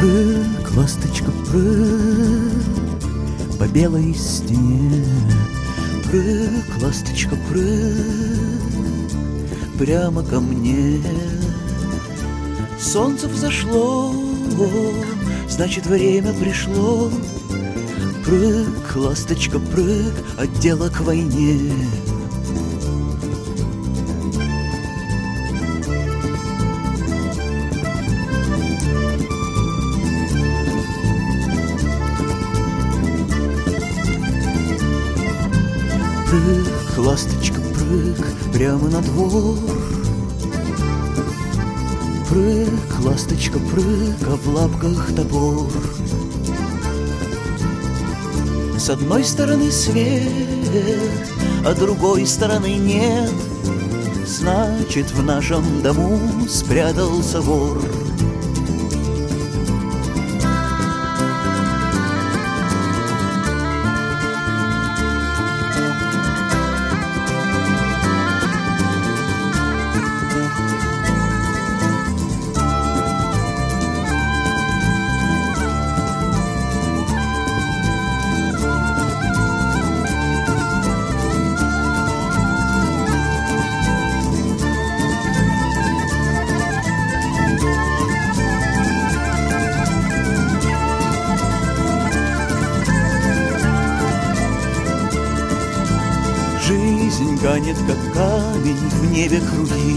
Прыг, ласточка, прыг по белой стене. Прыг, ласточка, прыг прямо ко мне. Солнце взошло, значит, время пришло. Прыг, ласточка, прыг от дела к войне. Прыг, ласточка, прыг прямо на двор. Прыг, ласточка, прыг, а в лапках топор. С одной стороны свет, а другой стороны нет. Значит, в нашем дому спрятался вор. Жизнь ганет, как камень, в небе круги.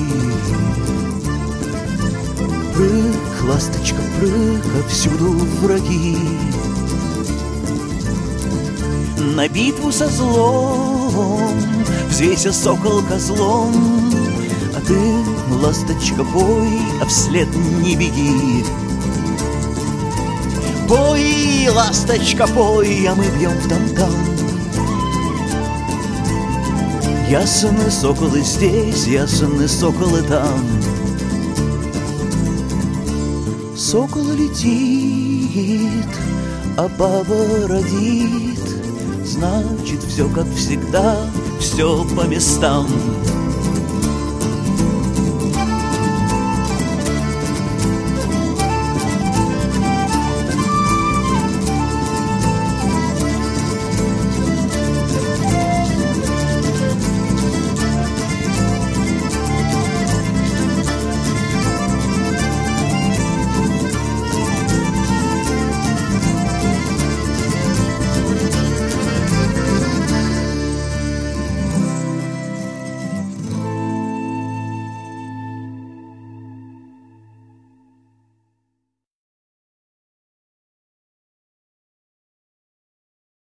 Прыг, ласточка, прыг, а всюду враги. На битву со злом взвейся, сокол, козлом. А ты, ласточка, бой, а вслед не беги. Бой, ласточка, бой, а мы бьем в там-там. Ясны соколы здесь, ясны соколы там. Сокол летит, а баба родит. Значит, все как всегда, все по местам.